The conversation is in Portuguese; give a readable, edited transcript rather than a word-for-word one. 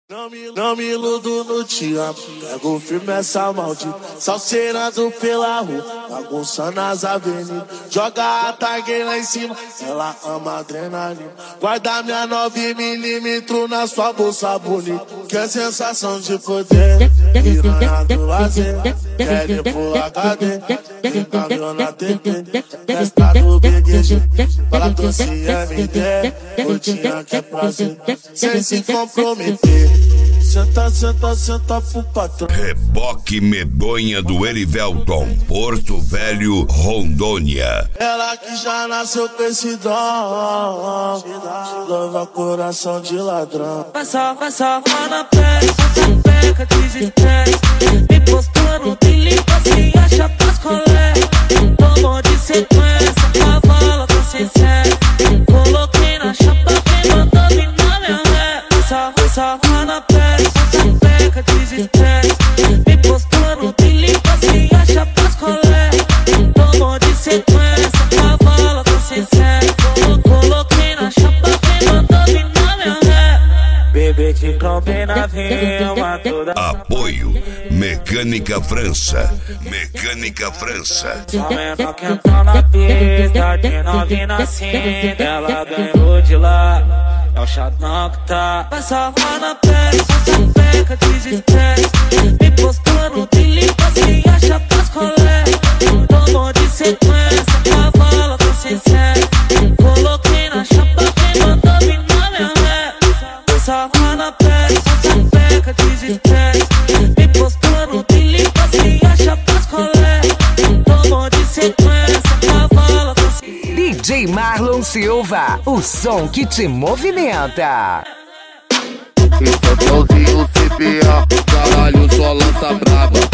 Não me iludo no te amo, pego firme essa maldita, salseirando pela rua, bagunçando as avenidas, joga a tag lá em cima, ela ama adrenalina, guarda minha 9mm na sua bolsa bonita, que é sensação de poder, piranha do lazer, quer ir pro HD, caminhão na TV, festa do BDG, fala trouxe MD, curtinha que é prazer, sem se comprometer. Senta, senta, senta pro patrão. Reboque medonha do Erivelton, Porto Velho, Rondônia. Ela que já nasceu com esse dom, leva coração de ladrão. Passa na pele, peca, desestresse. Me postou no limpa, se acha pras colegas. Tomou de sequência, cavala com sincero. Coloquei na chapa, quem mandou vir na minha ré. Passa na pele, peca, desestresse. Me postou no limpa, se acha pras colegas. Tomou de sequência, cavala com sincero. Coloquei na chapa, quem mandou vir na minha ré. Bebê te combina, rima toda. Apoio Mecânica França. Mecânica França. Só menor que entrou na pista, de novinha assim, ela ganhou de lá. É o chatão que tá. Passava na pele, peca, desestresse. Me postou no limpa, se acha pras colegas. Tomou de sequência, cavala com sincero. Coloquei na chapa, quem mandou vir na minha ré. Passava na pele, peca, desestresse. Me postou no limpa, se acha pras colegas. Tomou de sequência, cavala com sincero. DJ Marlon Silva, o som que te movimenta. Esse é Belzinho CPA, caralho, só lança braba.